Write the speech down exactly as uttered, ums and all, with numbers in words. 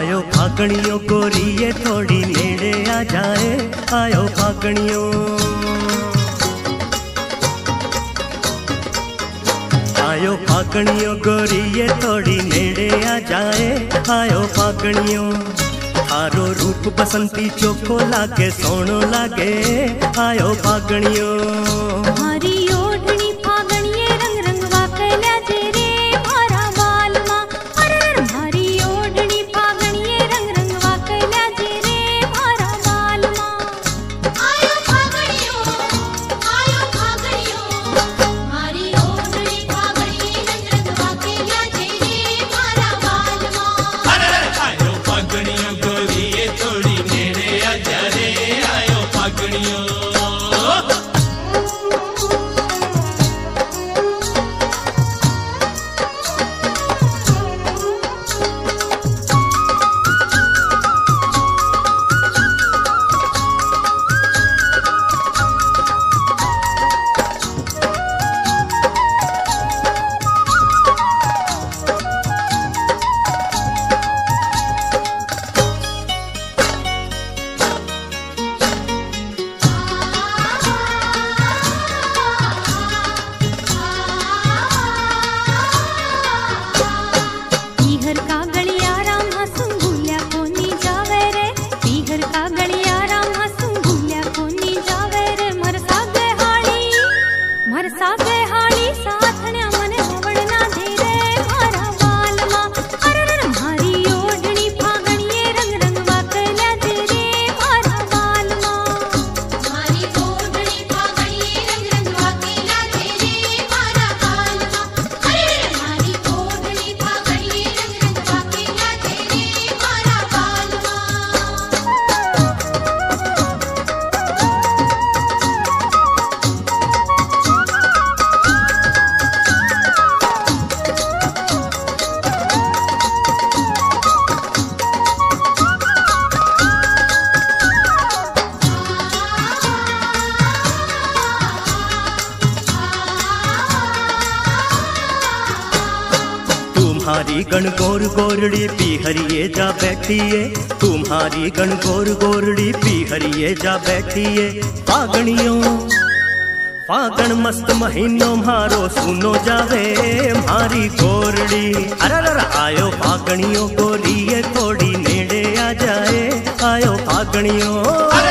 आयो फागणियों गोरिये थोड़ी नेड़े आ जाए, आयो फागणियों। आयो फागणियों गोरिये थोड़ी नेड़े आ जाए, आयो फागणियों। थारो रूप बसंती चोखो लागे सोनो लागे, आयो फागणियों। मारी ओढ़नी फागणिये रंग रंग वाकल्या जे रे मारा बालमा। अरे मारी ओढ़नी फागणिये रंग रंग वाकल्या जे रे मारा बालमा। आयो फागणियों, आयो फागणियों। मारी ओढ़नी फागणिये रंग रंग वाकल्या जे रे मारा बालमा। अरे आयो फागणियों गोरिये थोड़ी नेड़े आ जा रे, आयो फागणियों। पीहर का गलिया राम हंसू भूलिया कोनी जावे रे। पीहर का गलिया राम हंसू भूलिया कोनी जावे रे। मर सागे हाली मर सागे हाली साथण्या मने होवण ना दे रे मारा बालमा। अरे मारी ओढ़नी फागणिये रंग रंग वाकल्या जे रे मारा बालमा। मारी ओढ़नी फागणिये रंग रंग वाकल्या जे रे मारा बालमा। अरे मारी ओढ़नी फागणिये रंग रंग वाकल्या जे रे मारा बालमा। तुम्हारी गण गोर गोरड़ी पीहरिए जा बैठिए, तुम्हारी गण गोर गोरड़ी पीहरिए जा बैठिए। फागणियों फागण मस्त महीनों मारो सुनो जावे मारी गोरड़ी। अरे आयो फागणियों गोरिये थोड़ी नेड़े आ जाए, आयो फागणियों।